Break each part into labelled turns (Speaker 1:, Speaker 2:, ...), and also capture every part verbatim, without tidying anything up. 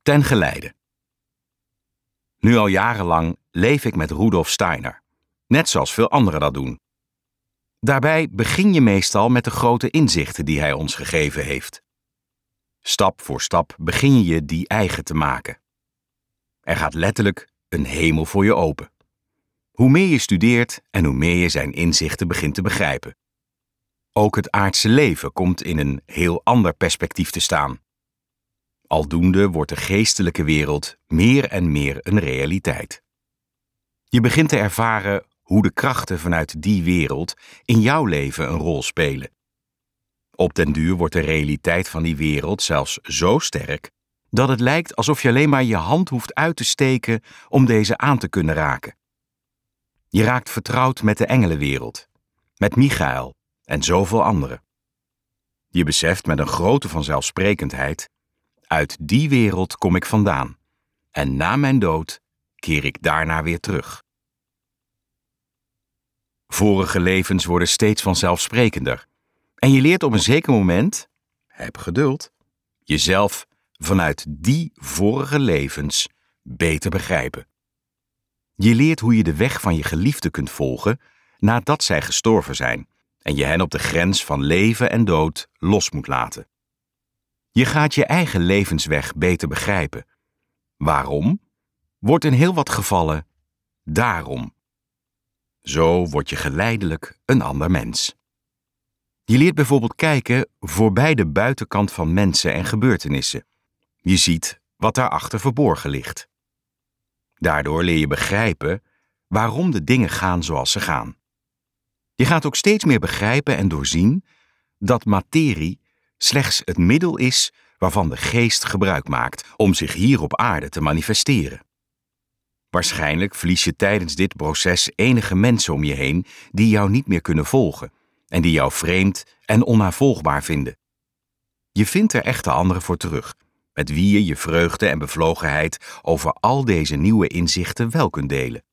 Speaker 1: Ten geleide. Nu al jarenlang leef ik met Rudolf Steiner, net zoals veel anderen dat doen. Daarbij begin je meestal met de grote inzichten die hij ons gegeven heeft. Stap voor stap begin je je die eigen te maken. Er gaat letterlijk een hemel voor je open. Hoe meer je studeert en hoe meer je zijn inzichten begint te begrijpen. Ook het aardse leven komt in een heel ander perspectief te staan. Aldoende wordt de geestelijke wereld meer en meer een realiteit. Je begint te ervaren hoe de krachten vanuit die wereld in jouw leven een rol spelen. Op den duur wordt de realiteit van die wereld zelfs zo sterk dat het lijkt alsof je alleen maar je hand hoeft uit te steken om deze aan te kunnen raken. Je raakt vertrouwd met de engelenwereld, met Michael en zoveel anderen. Je beseft met een grote vanzelfsprekendheid: uit die wereld kom ik vandaan en na mijn dood keer ik daarna weer terug. Vorige levens worden steeds vanzelfsprekender en je leert op een zeker moment, heb geduld, jezelf vanuit die vorige levens beter begrijpen. Je leert hoe je de weg van je geliefde kunt volgen nadat zij gestorven zijn en je hen op de grens van leven en dood los moet laten. Je gaat je eigen levensweg beter begrijpen. Waarom? Wordt in heel wat gevallen daarom. Zo word je geleidelijk een ander mens. Je leert bijvoorbeeld kijken voorbij de buitenkant van mensen en gebeurtenissen. Je ziet wat daarachter verborgen ligt. Daardoor leer je begrijpen waarom de dingen gaan zoals ze gaan. Je gaat ook steeds meer begrijpen en doorzien dat materie slechts het middel is waarvan de geest gebruik maakt om zich hier op aarde te manifesteren. Waarschijnlijk verlies je tijdens dit proces enige mensen om je heen die jou niet meer kunnen volgen en die jou vreemd en onnavolgbaar vinden. Je vindt er echte anderen voor terug, met wie je je vreugde en bevlogenheid over al deze nieuwe inzichten wel kunt delen.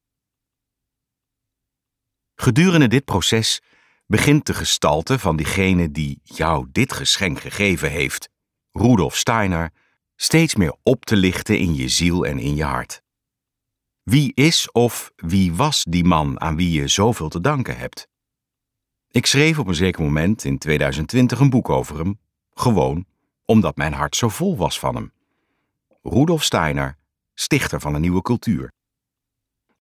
Speaker 1: Gedurende dit proces begint de gestalte van diegene die jou dit geschenk gegeven heeft, Rudolf Steiner, steeds meer op te lichten in je ziel en in je hart. Wie is of wie was die man aan wie je zoveel te danken hebt? Ik schreef op een zeker moment in tweeduizend twintig een boek over hem, gewoon omdat mijn hart zo vol was van hem. Rudolf Steiner, stichter van een nieuwe cultuur.